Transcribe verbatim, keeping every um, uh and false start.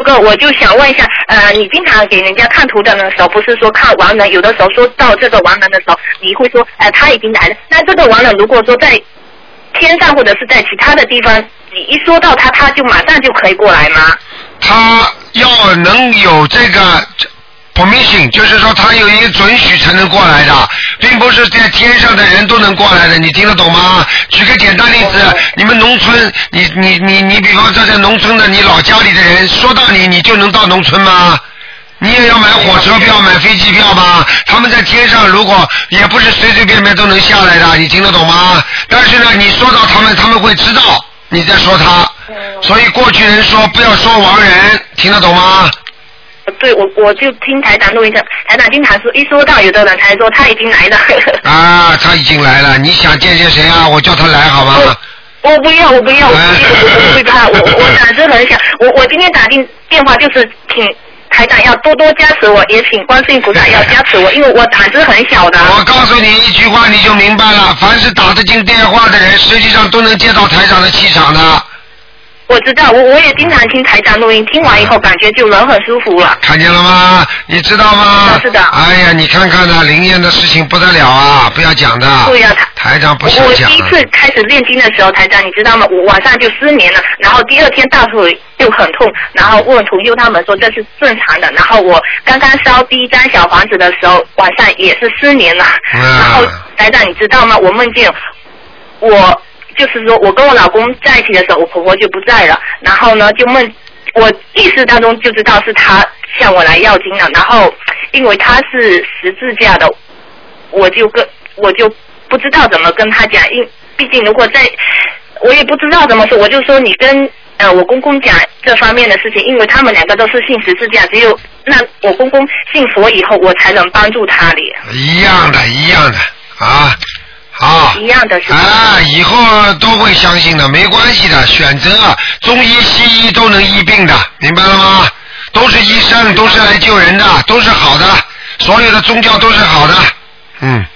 个我就想问一下，呃，你经常给人家看图的时候，不是说看亡人，有的时候说到这个亡人的时候，你会说，呃，他已经来了。那这个亡人如果说在天上或者是在其他的地方，你一说到他，他就马上就可以过来吗？ 他要能有这个permission， 就是说他有一个准许才能过来的，并不是在天上的人都能过来的，你听得懂吗？举个简单例子，你们农村，你你你你，比方说在农村的，你老家里的人，说到你，你就能到农村吗？你也要买火车票、买飞机票吧？他们在天上，如果也不是随随便便都能下来的，你听得懂吗？但是呢，你说到他们，他们会知道你在说他，所以过去人说不要说亡人，听得懂吗？ 对，我我就听台长录音，台长经常说，一说到有的人才说他已经来了。啊， 他已经来了，你想见见谁啊？我叫他来好吗？ 我, 我不要，我不要，我不我不会怕，我我胆子很小，我我今天打进电话就是请台长要多多加持我，也请观世音菩萨要加持我，因为我胆子很小的。 我告诉你一句话你就明白了，凡是打得进电话的人，实际上都能接到台长的气场的。 我知道，我我也经常听台长录音，听完以后感觉就人很舒服了。 看见了吗？你知道吗？ 是的。 哎呀，你看看呢，灵验的事情不得了啊！不要讲的。 对呀、啊， 台长不想讲。 我第一次开始练经的时候，台长你知道吗？我晚上就失眠了，然后第二天大腿就很痛，然后问同修他们说这是正常的。然后我刚刚烧第一张小房子的时候，晚上也是失眠了。嗯、然后台长你知道吗？我梦见我。就是说我跟我老公在一起的时候，我婆婆就不在了，然后呢就梦，我意识当中就知道是他向我来要经了，然后因为他是十字架的，我就跟我就不知道怎么跟他讲，因毕竟如果在，我也不知道怎么说，我就说你跟呃我公公讲这方面的事情，因为他们两个都是信十字架，只有那我公公信佛以后，我才能帮助他的。 一样的，一样的啊。好， 一样的是啊，以后都会相信的，没关系的，选择中医西医都能医病的，明白了吗？都是医生，都是来救人的，都是好的，所有的宗教都是好的，嗯。